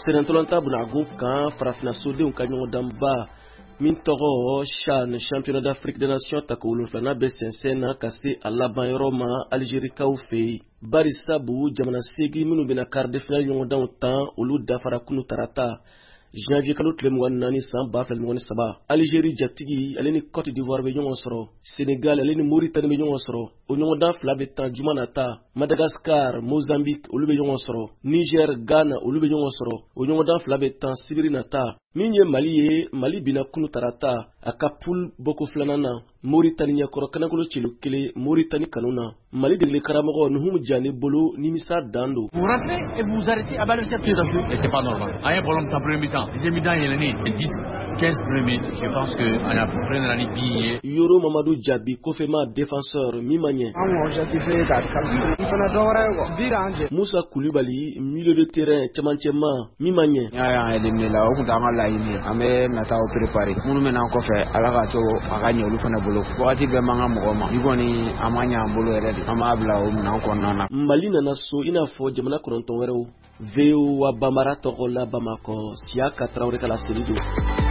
Senatolanta bunagun kan farafina sodenw ka ɲɔgɔndanba min tɔgɔ CHAN championnat d'Afrique des nations tako 7 bɛ sɛnsɛn na ka se a laban yɔrɔ ma Algérikaw fɛ yen. Bari sabu jamana 8 minnu bɛna quart de finale ɲɔgɔndanw tan olu dafara kunu tarata janvier kalo tile 24 san 2023. Algérie jatigi ale ni Côte d'Ivoire bɛ ɲɔgɔn sɔrɔ, Sénégal ale ni Mauritanie bɛ ɲɔgɔn sɔrɔ. O ɲɔgɔndan fila bɛ tan juma nata. Madagascar, Mozambique olu bɛ ɲɔgɔn sɔrɔ. Niger, Ghana olu bɛ ɲɔgɔn sɔrɔ. O ɲɔgɔndan fila bɛ tan sibiri nata. Min ye Mali ye, Mali bina kunu tarata a ka poule boko filanan na. Mauritanie ɲɛkɔrɔ kanakolo celu 1 Mauritanie kanu na. Mali degeli karamɔgɔ Nuhum Diané bolo nimisa dan do. Vous rentrez et vous arrêtez à balle et c'est pas normal. A un problème en premier mi-temps. Deuxième mi-temps, il y a 10-15 premières minutes. Je pense que on a pris la ligue bien. Yoro Mamadou Diaby Kofema défenseur Mimanye. Moussa Koulibaly milieu de terrain Tchamanchema Mimanye. Ya éliminé la o kunda la yini amé nata o préparer. Munu mena ko fe ala ka to aganya olu fana bolo. Wakati be manga mugoma. Bigoni amanya mbolo eredi. Ama abla o na ko nana. Mali nana so ina fo jamana koronton wɛrɛw. Veo wa Bamara togola Bamako Siaka Traoré kala Seridio.